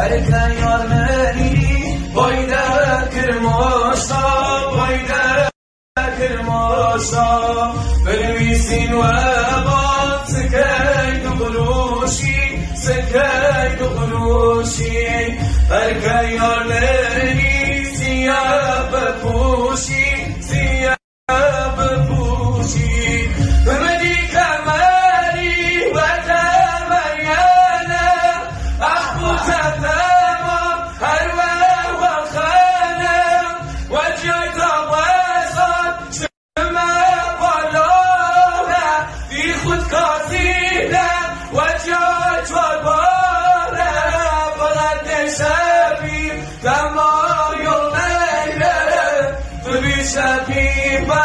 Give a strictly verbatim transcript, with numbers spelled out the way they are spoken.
هرکه یار منی باید کرماشا باید کرماشا بنویسین و باد سکی دو قروشی سکی دو قروشی هرکه یار منی سیاه بپوشی